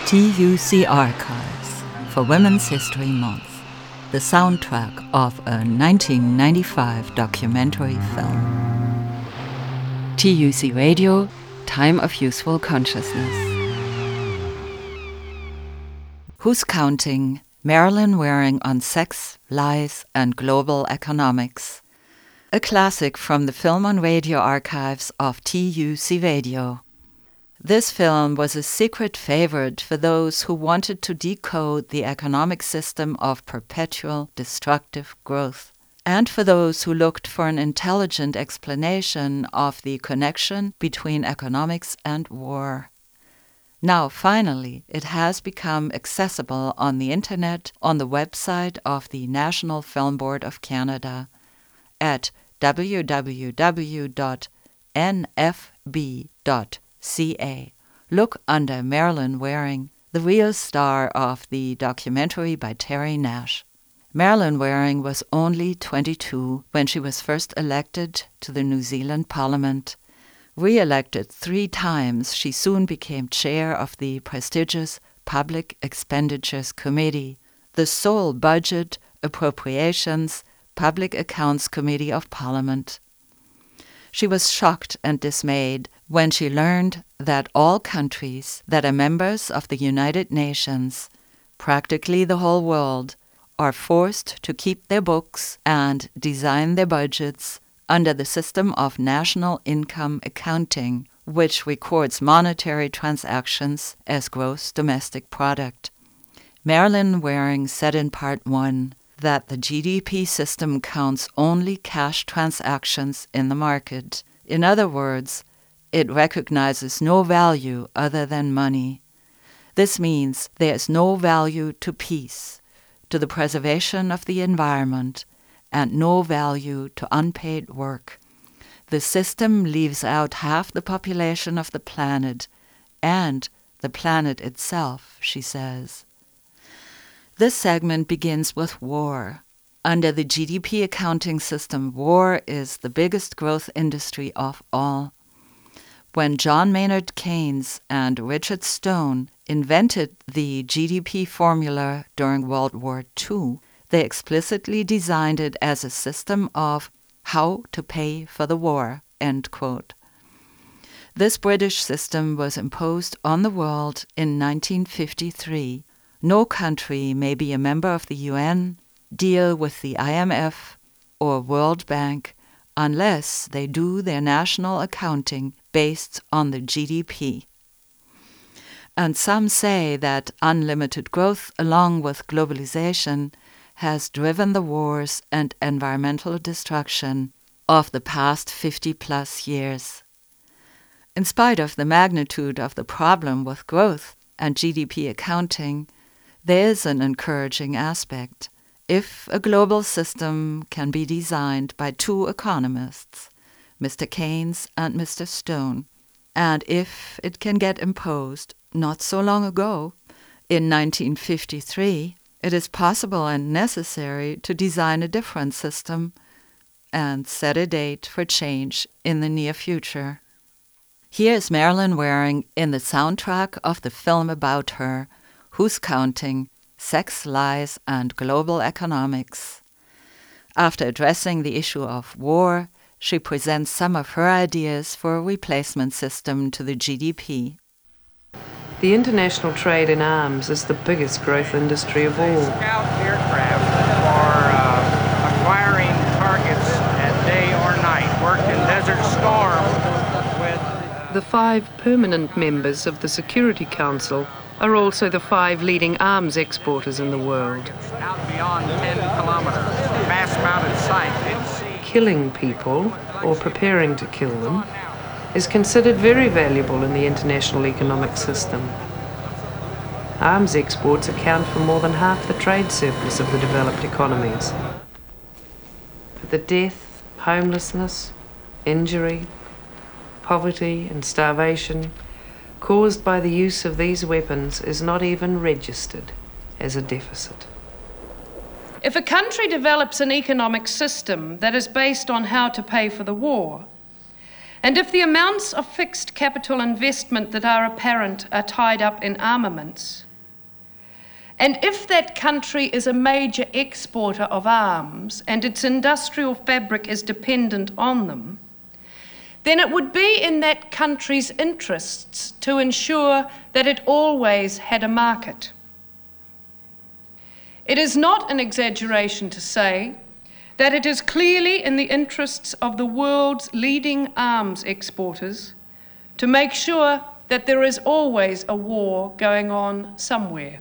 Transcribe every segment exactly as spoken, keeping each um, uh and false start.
T U C Archives for Women's History Month, the soundtrack of a nineteen ninety-five documentary film. T U C Radio, Time of Useful Consciousness. Who's Counting? Marilyn Waring on Sex, Lies, and Global Economics. A classic from the Film on Radio archives of T U C Radio. This film was a secret favorite for those who wanted to decode the economic system of perpetual destructive growth, and for those who looked for an intelligent explanation of the connection between economics and war. Now, finally, it has become accessible on the internet on the website of the National Film Board of Canada at w w w dot n f b dot c a. Look under Marilyn Waring, the real star of the documentary by Terry Nash. Marilyn Waring was only twenty-two when she was first elected to the New Zealand Parliament. Re-elected three times, she soon became chair of the prestigious Public Expenditures Committee, the sole Budget, Appropriations, Public Accounts Committee of Parliament. She was shocked and dismayed when she learned that all countries that are members of the United Nations, practically the whole world, are forced to keep their books and design their budgets under the system of national income accounting, which records monetary transactions as gross domestic product. Marilyn Waring said in part one that the G D P system counts only cash transactions in the market. In other words, it recognizes no value other than money. This means there is no value to peace, to the preservation of the environment, and no value to unpaid work. The system leaves out half the population of the planet and the planet itself, she says. This segment begins with war. Under the G D P accounting system, war is the biggest growth industry of all. When John Maynard Keynes and Richard Stone invented the G D P formula during World War Two, they explicitly designed it as a system of how to pay for the war, end quote. This British system was imposed on the world in nineteen fifty-three. No country may be a member of the U N, deal with the I M F or World Bank unless they do their national accounting based on the G D P. And some say that unlimited growth along with globalization has driven the wars and environmental destruction of the past fifty plus years. In spite of the magnitude of the problem with growth and G D P accounting, there is an encouraging aspect. If a global system can be designed by two economists, Mister Keynes and Mister Stone, and if it can get imposed not so long ago, in nineteen fifty-three, it is possible and necessary to design a different system and set a date for change in the near future. Here is Marilyn Waring in the soundtrack of the film about her, Who's Counting? Sex, Lies, and Global Economics. After addressing the issue of war, she presents some of her ideas for a replacement system to the G D P. The international trade in arms is the biggest growth industry of all. Scout aircraft are uh, acquiring targets at day or night, worked in Desert Storm with... Uh, the five permanent members of the Security Council are also the five leading arms exporters in the world. Out beyond ten kilometers, mass-mounted sight. Killing people, or preparing to kill them, is considered very valuable in the international economic system. Arms exports account for more than half the trade surplus of the developed economies. But the death, homelessness, injury, poverty and starvation caused by the use of these weapons is not even registered as a deficit. If a country develops an economic system that is based on how to pay for the war, And if the amounts of fixed capital investment that are apparent are tied up in armaments, and if that country is a major exporter of arms and its industrial fabric is dependent on them, then it would be in that country's interests to ensure that it always had a market. It is not an exaggeration to say that it is clearly in the interests of the world's leading arms exporters to make sure that there is always a war going on somewhere.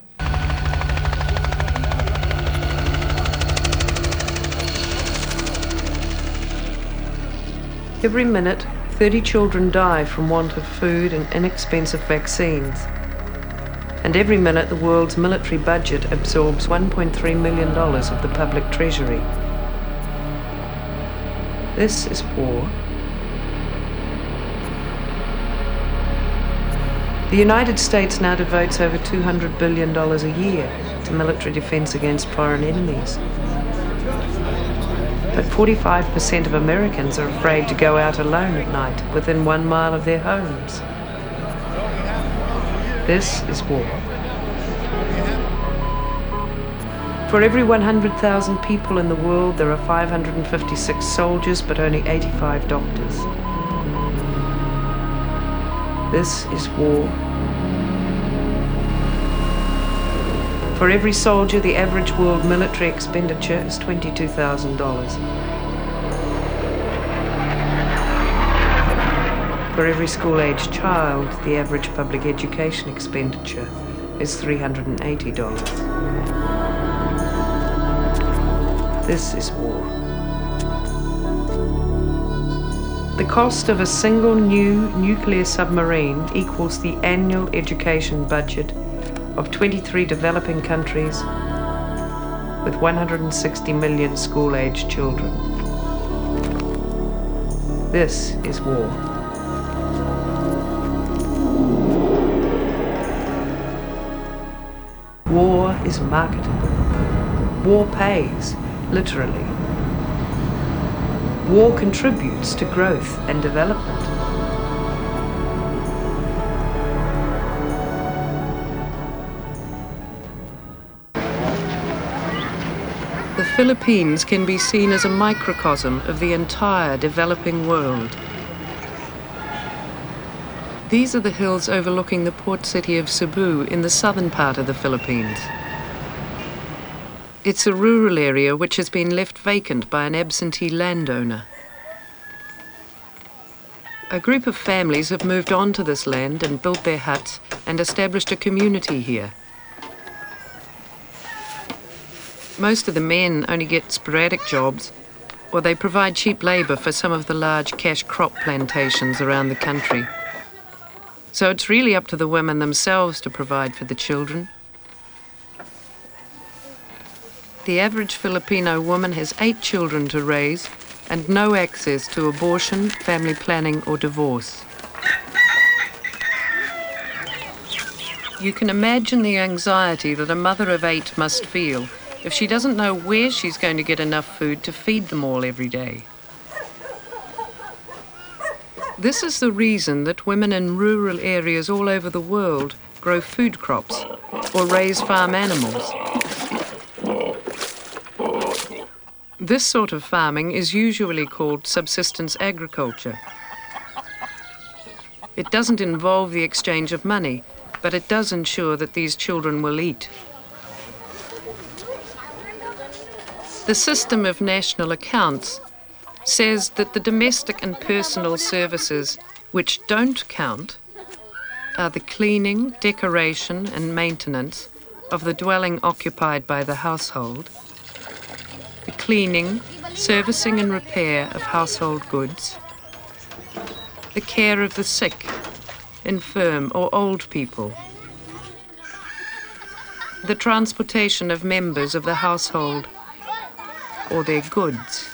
Every minute, thirty children die from want of food and inexpensive vaccines. And every minute, the world's military budget absorbs one point three million dollars of the public treasury. This is war. The United States now devotes over two hundred billion dollars a year to military defense against foreign enemies. But forty-five percent of Americans are afraid to go out alone at night within one mile of their homes. This is war. For every one hundred thousand people in the world, there are five hundred fifty-six soldiers, but only eighty-five doctors. This is war. For every soldier, the average world military expenditure is twenty-two thousand dollars. For every school-aged child, the average public education expenditure is three hundred eighty dollars. This is war. The cost of a single new nuclear submarine equals the annual education budget of twenty-three developing countries with one hundred sixty million school-aged children. This is war. War is marketable. War pays, literally. War contributes to growth and development. The Philippines can be seen as a microcosm of the entire developing world. These are the hills overlooking the port city of Cebu in the southern part of the Philippines. It's a rural area which has been left vacant by an absentee landowner. A group of families have moved onto this land and built their huts and established a community here. Most of the men only get sporadic jobs, or they provide cheap labour for some of the large cash crop plantations around the country. So it's really up to the women themselves to provide for the children. The average Filipino woman has eight children to raise and no access to abortion, family planning or divorce. You can imagine the anxiety that a mother of eight must feel if she doesn't know where she's going to get enough food to feed them all every day. This is the reason that women in rural areas all over the world grow food crops or raise farm animals. This sort of farming is usually called subsistence agriculture. It doesn't involve the exchange of money, but it does ensure that these children will eat. The system of national accounts says that the domestic and personal services which don't count are the cleaning, decoration and maintenance of the dwelling occupied by the household, the cleaning, servicing and repair of household goods, the care of the sick, infirm or old people, the transportation of members of the household or their goods,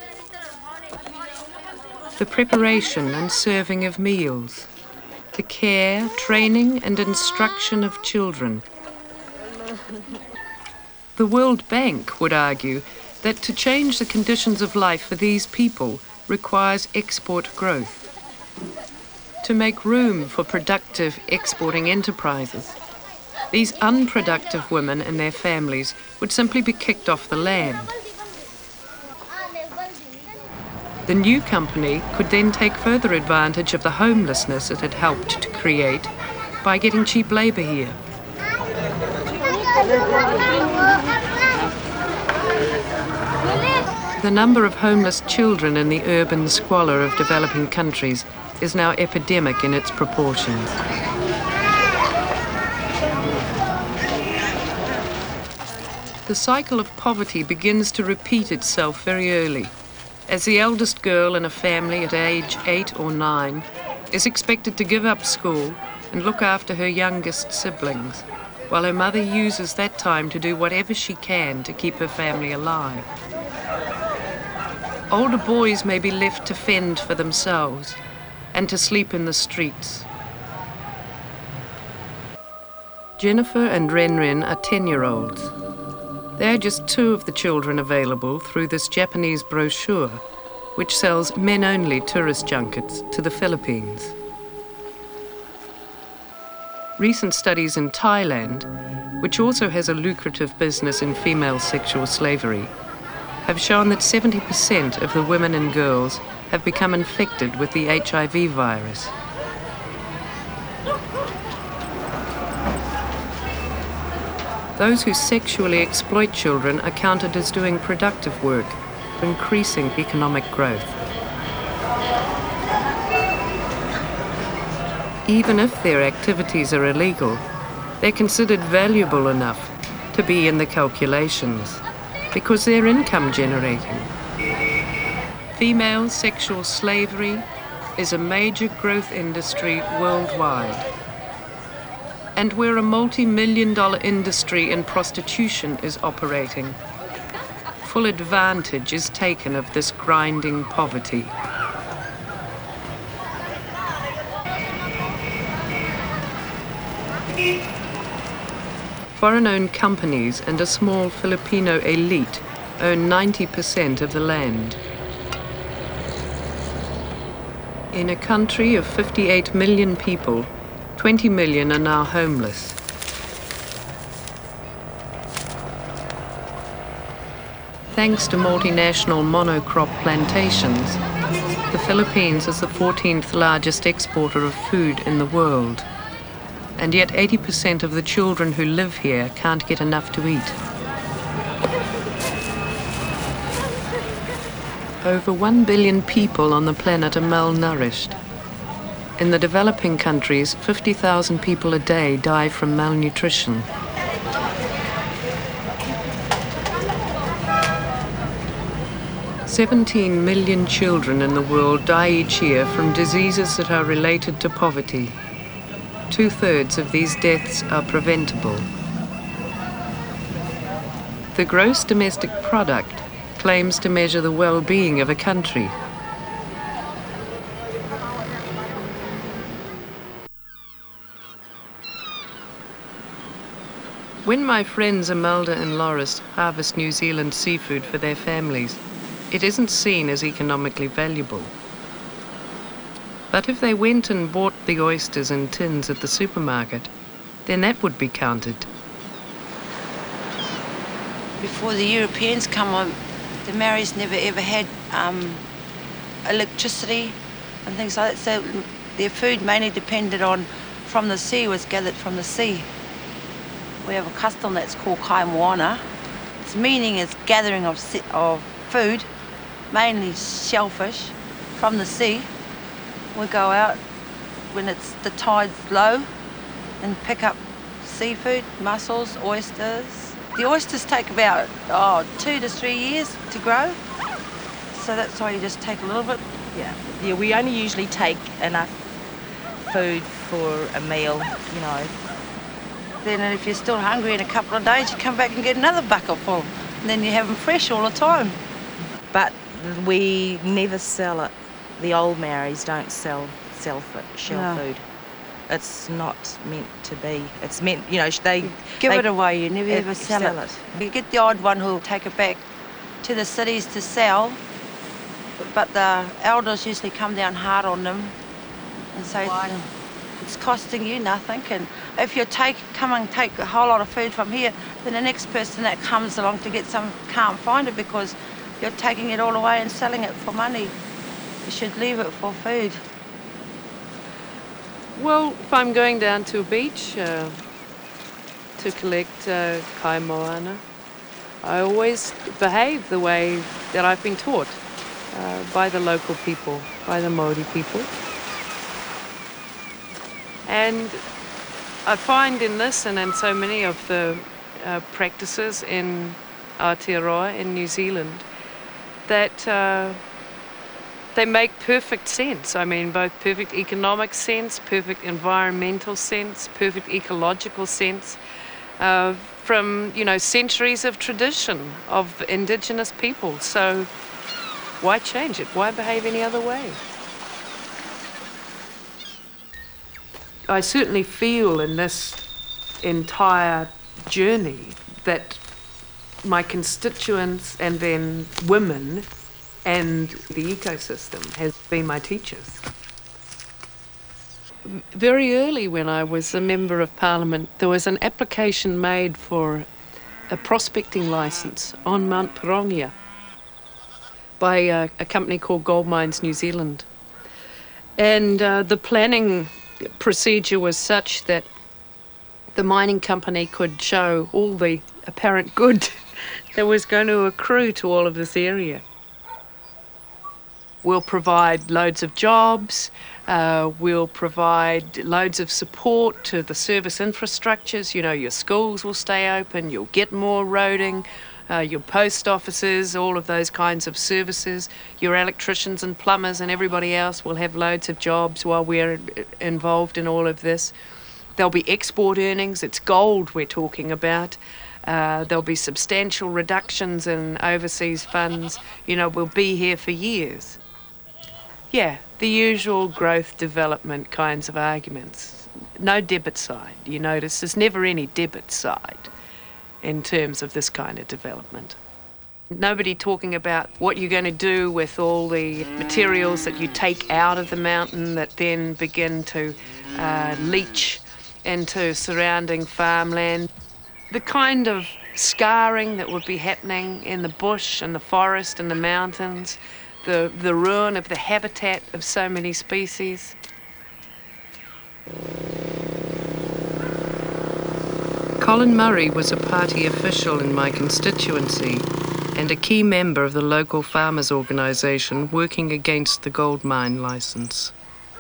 the preparation and serving of meals, the care, training and instruction of children. The World Bank would argue that to change the conditions of life for these people requires export growth. to make room for productive exporting enterprises. These unproductive women and their families would simply be kicked off the land. The new company could then take further advantage of the homelessness it had helped to create by getting cheap labour here. The number of homeless children in the urban squalor of developing countries is now epidemic in its proportions. The cycle of poverty begins to repeat itself very early, as the eldest girl in a family at age eight or nine is expected to give up school and look after her youngest siblings, while her mother uses that time to do whatever she can to keep her family alive. Older boys may be left to fend for themselves and to sleep in the streets. Jennifer and Renren are ten-year-olds. They are just two of the children available through this Japanese brochure, which sells men-only tourist junkets to the Philippines. Recent studies in Thailand, which also has a lucrative business in female sexual slavery, have shown that seventy percent of the women and girls have become infected with the H I V virus. Those who sexually exploit children are counted as doing productive work, increasing economic growth. Even if their activities are illegal, they're considered valuable enough to be in the calculations because they're income generating. Female sexual slavery is a major growth industry worldwide. And where a multi-million dollar industry in prostitution is operating, full advantage is taken of this grinding poverty. Foreign-owned companies and a small Filipino elite own ninety percent of the land. In a country of fifty-eight million people, twenty million are now homeless. Thanks to multinational monocrop plantations, the Philippines is the fourteenth largest exporter of food in the world. And yet eighty percent of the children who live here can't get enough to eat. Over one billion people on the planet are malnourished. In the developing countries, fifty thousand people a day die from malnutrition. seventeen million children in the world die each year from diseases that are related to poverty. Two-thirds of these deaths are preventable. The gross domestic product claims to measure the well-being of a country. When my friends Imelda and Loris harvest New Zealand seafood for their families, it isn't seen as economically valuable. But if they went and bought the oysters in tins at the supermarket, then that would be counted. Before the Europeans come on, the Maoris never ever had um, electricity and things like that, so their food mainly depended on from the sea, was gathered from the sea. We have a custom that's called kai moana. Its meaning is gathering of, of food, mainly shellfish, from the sea. We go out when it's the tide's low and pick up seafood, mussels, oysters. The oysters take about oh, two to three years to grow, so that's why you just take a little bit. Yeah, yeah. We only usually take enough food for a meal, you know. Then if you're still hungry in a couple of days, you come back and get another bucket full, and then you have them fresh all the time. But we never sell it. The old Maoris don't sell sell shell No. food. It's not meant to be. It's meant, you know, they Give they, it away, you never uh, ever sell, sell it. it. You get the odd one who'll take it back to the cities to sell, but the elders usually come down hard on them And so um, it's costing you nothing. And if you take, come and take a whole lot of food from here, then the next person that comes along to get some can't find it because you're taking it all away and selling it for money. You should leave it for food. Well, if I'm going down to a beach uh, to collect uh, kai moana, I always behave the way that I've been taught uh, by the local people, by the Māori people. And I find in this and in so many of the uh, practices in Aotearoa in New Zealand that uh, they make perfect sense. I mean, both perfect economic sense, perfect environmental sense, perfect ecological sense, uh, from, you know, centuries of tradition of Indigenous people. So why change it? Why behave any other way? I certainly feel in this entire journey that my constituents and then women and the ecosystem has been my teachers. Very early when I was a Member of Parliament, there was an application made for a prospecting licence on Mount Pirongia by a, a company called Gold Mines New Zealand. And uh, the planning procedure was such that the mining company could show all the apparent good that was going to accrue to all of this area. We'll provide loads of jobs, uh, we'll provide loads of support to the service infrastructures. You know, your schools will stay open, you'll get more roading, uh, your post offices, all of those kinds of services. Your electricians and plumbers and everybody else will have loads of jobs while we're involved in all of this. There'll be export earnings, it's gold we're talking about. Uh, there'll be substantial reductions in overseas funds. You know, we'll be here for years. Yeah, the usual growth development kinds of arguments. No debit side, you notice. There's never any debit side in terms of this kind of development. Nobody talking about what you're going to do with all the materials that you take out of the mountain that then begin to uh, leach into surrounding farmland. The kind of scarring that would be happening in the bush and the forest and the mountains, the, the ruin of the habitat of so many species. Colin Murray was a party official in my constituency and a key member of the local farmers' organisation working against the gold mine licence.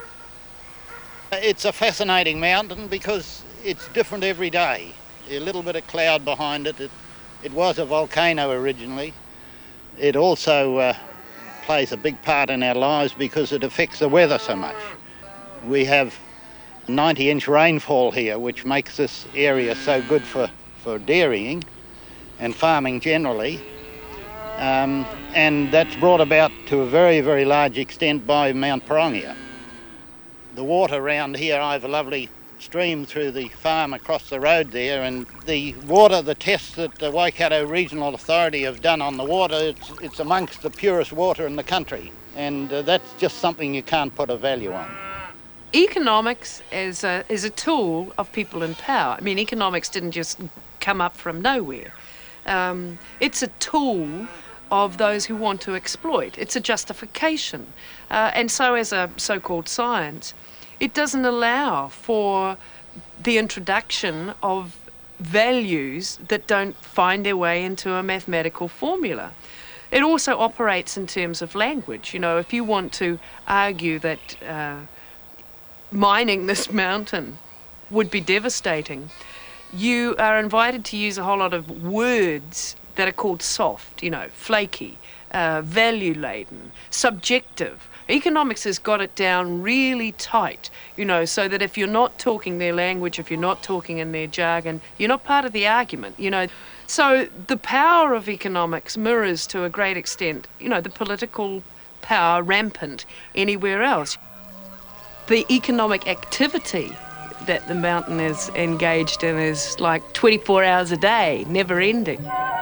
It's a fascinating mountain because it's different every day. A little bit of cloud behind it. It, it was a volcano originally. It also uh, plays a big part in our lives because it affects the weather so much. We have ninety inch rainfall here, which makes this area so good for, for dairying and farming generally. Um, and that's brought about to a very, very large extent by Mount Pirongia. The water around here, I have a lovely stream through the farm across the road there, and the water, the tests that the Waikato Regional Authority have done on the water, it's, it's amongst the purest water in the country, and uh, that's just something you can't put a value on. Economics is a, is a tool of people in power. I mean, economics didn't just come up from nowhere. Um, it's a tool of those who want to exploit. It's a justification. Uh, and so as a so-called science, it doesn't allow for the introduction of values that don't find their way into a mathematical formula. It also operates in terms of language. You know, if you want to argue that uh, mining this mountain would be devastating, you are invited to use a whole lot of words that are called soft, you know, flaky, uh, value-laden, subjective. Economics has got it down really tight, you know, so that if you're not talking their language, if you're not talking in their jargon, you're not part of the argument, you know. So the power of economics mirrors to a great extent, you know, the political power rampant anywhere else. The economic activity that the mountain is engaged in is like twenty-four hours a day, never ending.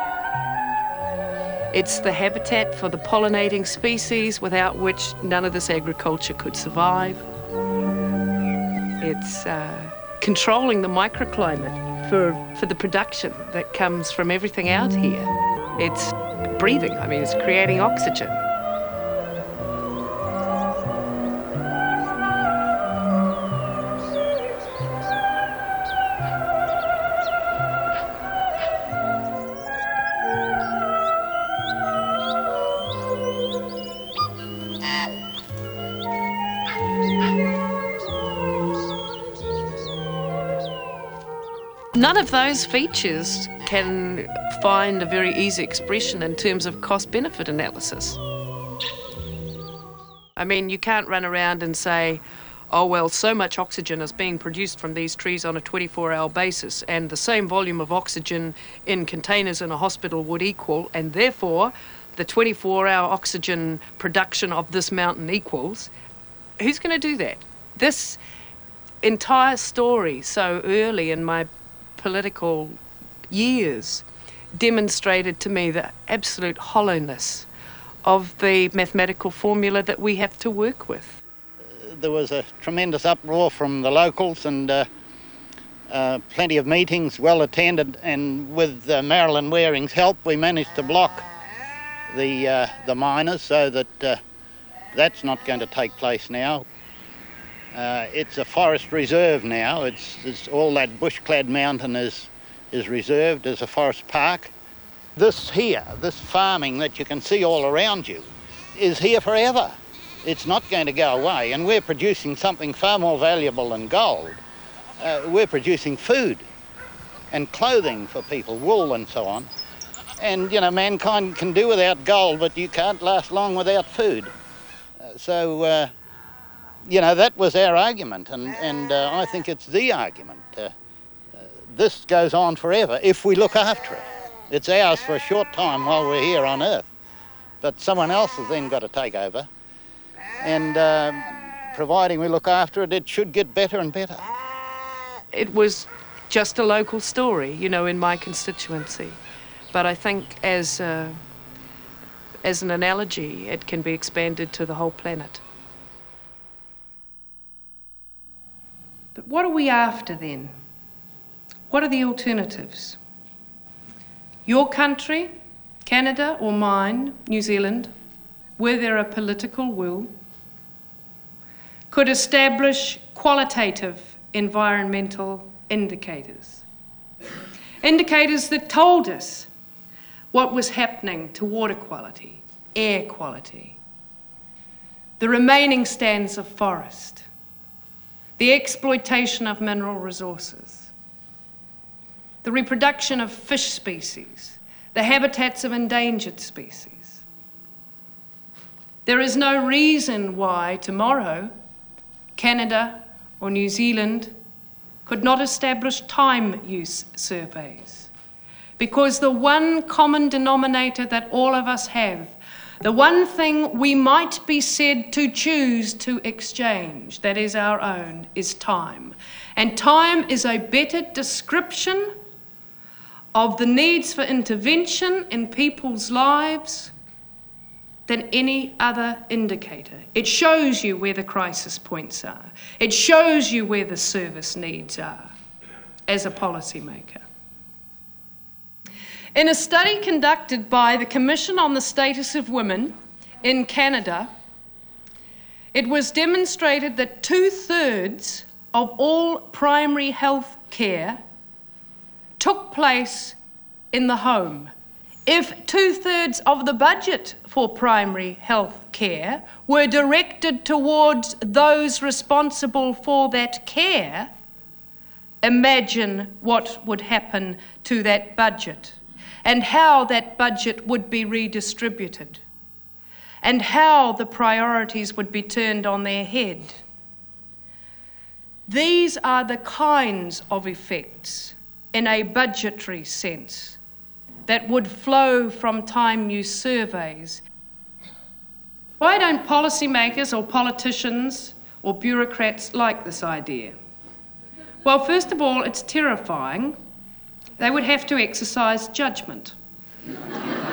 It's the habitat for the pollinating species without which none of this agriculture could survive. It's uh, controlling the microclimate for, for the production that comes from everything out here. It's breathing, I mean, it's creating oxygen. None of those features can find a very easy expression in terms of cost-benefit analysis. I mean, you can't run around and say, oh, well, so much oxygen is being produced from these trees on a twenty-four hour basis, and the same volume of oxygen in containers in a hospital would equal, and therefore the twenty-four hour oxygen production of this mountain equals. Who's going to do that? This entire story so early in my political years demonstrated to me the absolute hollowness of the mathematical formula that we have to work with. There was a tremendous uproar from the locals and uh, uh, plenty of meetings, well attended, and with uh, Marilyn Waring's help we managed to block the, uh, the miners so that uh, that's not going to take place now. Uh, it's a forest reserve now. It's, it's all that bush-clad mountain is, is reserved as a forest park. This here, this farming that you can see all around you, is here forever. It's not going to go away, and we're producing something far more valuable than gold. Uh, we're producing food and clothing for people, wool and so on. And, you know, mankind can do without gold, but you can't last long without food. Uh, so, uh, you know, that was our argument, and, and uh, I think it's the argument. Uh, uh, this goes on forever if we look after it. It's ours for a short time while we're here on Earth, but someone else has then got to take over, and uh, providing we look after it, it should get better and better. It was just a local story, you know, in my constituency, but I think as, uh, as an analogy, it can be expanded to the whole planet. But what are we after then? What are the alternatives? Your country, Canada, or mine, New Zealand, where there are political will, could establish qualitative environmental indicators. Indicators that told us what was happening to water quality, air quality, the remaining stands of forest, the exploitation of mineral resources, the reproduction of fish species, the habitats of endangered species. There is no reason why tomorrow Canada or New Zealand could not establish time use surveys, because the one common denominator that all of us have, the one thing we might be said to choose to exchange, that is our own, is time. And time is a better description of the needs for intervention in people's lives than any other indicator. It shows you where the crisis points are. It shows you where the service needs are as a policymaker. In a study conducted by the Commission on the Status of Women in Canada, it was demonstrated that two-thirds of all primary health care took place in the home. If two-thirds of the budget for primary health care were directed towards those responsible for that care, imagine what would happen to that budget, and how that budget would be redistributed, and how the priorities would be turned on their head. These are the kinds of effects in a budgetary sense that would flow from time use surveys. Why don't policymakers or politicians or bureaucrats like this idea? Well, first of all, it's terrifying. They would have to exercise judgment.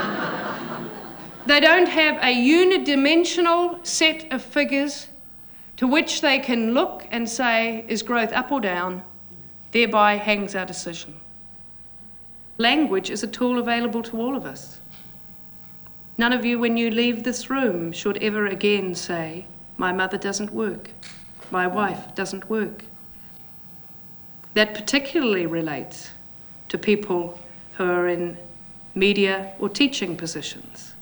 They don't have a unidimensional set of figures to which they can look and say, is growth up or down? Thereby hangs our decision. Language is a tool available to all of us. None of you, when you leave this room, should ever again say, my mother doesn't work, my wife doesn't work. That particularly relates to people who are in media or teaching positions.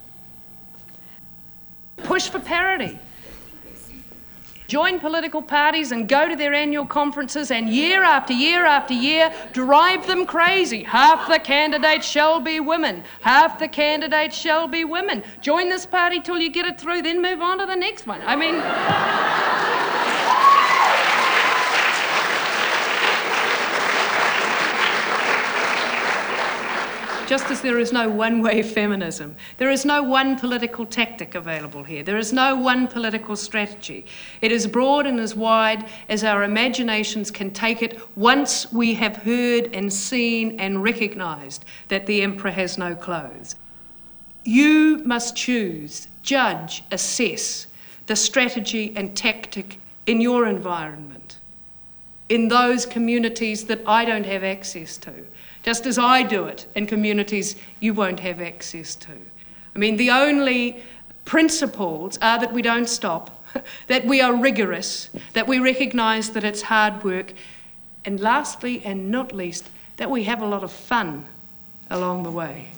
Push for parity. Join political parties and go to their annual conferences and year after year after year drive them crazy. Half the candidates shall be women. Half the candidates shall be women. Join this party till you get it through, then move on to the next one. I mean... Just as there is no one-way feminism, there is no one political tactic available here. There is no one political strategy. It is broad and as wide as our imaginations can take it once we have heard and seen and recognised that the emperor has no clothes. You must choose, judge, assess the strategy and tactic in your environment, in those communities that I don't have access to, just as I do it in communities you won't have access to. I mean, the only principles are that we don't stop, that we are rigorous, that we recognise that it's hard work, and lastly and not least, that we have a lot of fun along the way.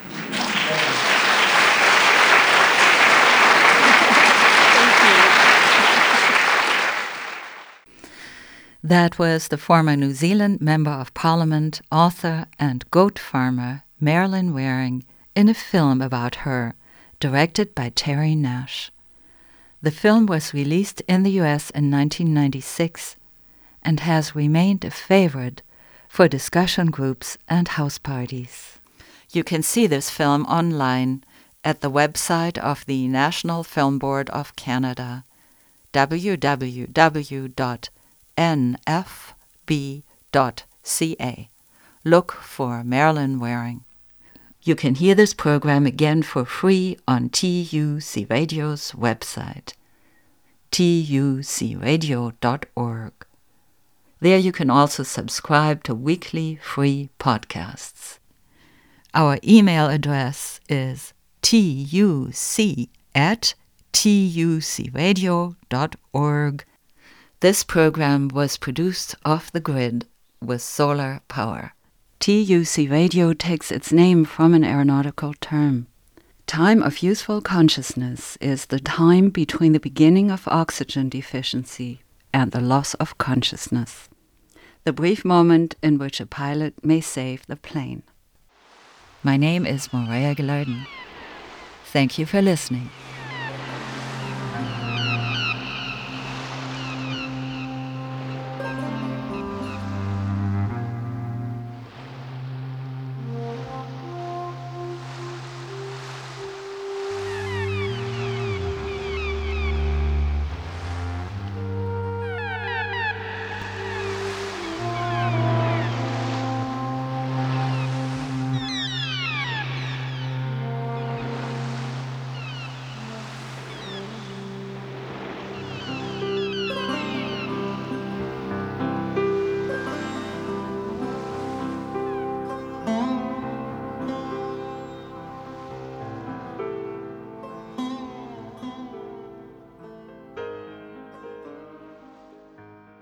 That was the former New Zealand Member of Parliament, author and goat farmer Marilyn Waring in a film about her, directed by Terry Nash. The film was released in the U S in nineteen ninety-six and has remained a favorite for discussion groups and house parties. You can see this film online at the website of the National Film Board of Canada, w w w dot n f b dot c a. Look for Marilyn Waring. You can hear this program again for free on T U C Radio's website, t u c radio dot org. There you can also subscribe to weekly free podcasts. Our email address is tuc at t u c radio dot org. This program was produced off the grid with solar power. T U C Radio takes its name from an aeronautical term. Time of useful consciousness is the time between the beginning of oxygen deficiency and the loss of consciousness, the brief moment in which a pilot may save the plane. My name is Maria Gilardin. Thank you for listening.